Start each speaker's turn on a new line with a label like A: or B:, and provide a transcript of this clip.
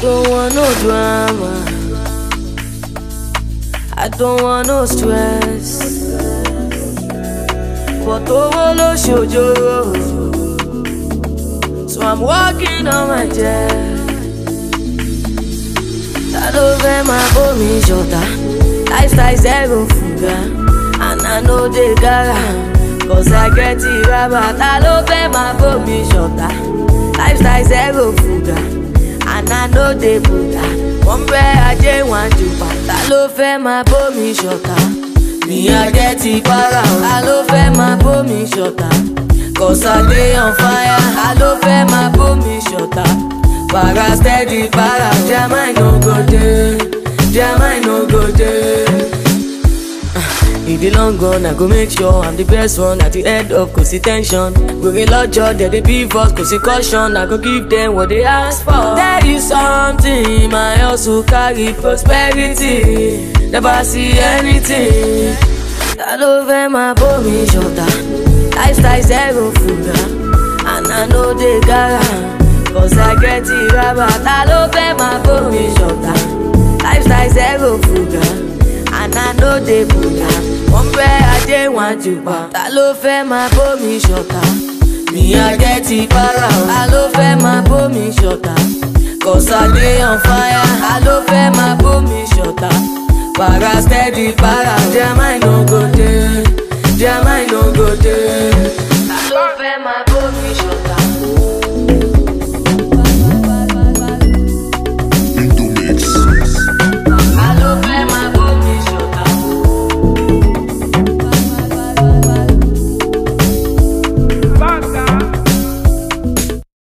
A: don't want no drama. I don't want no stress. But over lo shojoro, so I'm walking on my jet. I love my bomi shota. Lifestyle zero fuga, and I know they gara, cause I get it rabat. I love my bomi shota. Lifestyle zero fuga, and I know they buga. One way I just want to pass. I love my bomi shota. Me I get it para. I love my bomi shota, cause I dey on fire. I love my bomi shota. Para steady para. Jamai no go there. Jamai no go there. In the long run, I go make sure I'm the best one at the head of cause tension. We lot job, they beef us cause caution. I go give them what they ask for. There is something my house will carry prosperity. Never see anything. I love my bomi shota. Lifestyle zero fuga, and I know they gara, cause I get it rabat. I love my bomi shota. Lifestyle zero fuga, and I know they buga. One way I just want to pass. I love my bomi shota. Me I get it para. I love my bomi shota, cause I dey on fire. I love my bomi shota. Para steady para. Jamai no go there. Jamai no go there.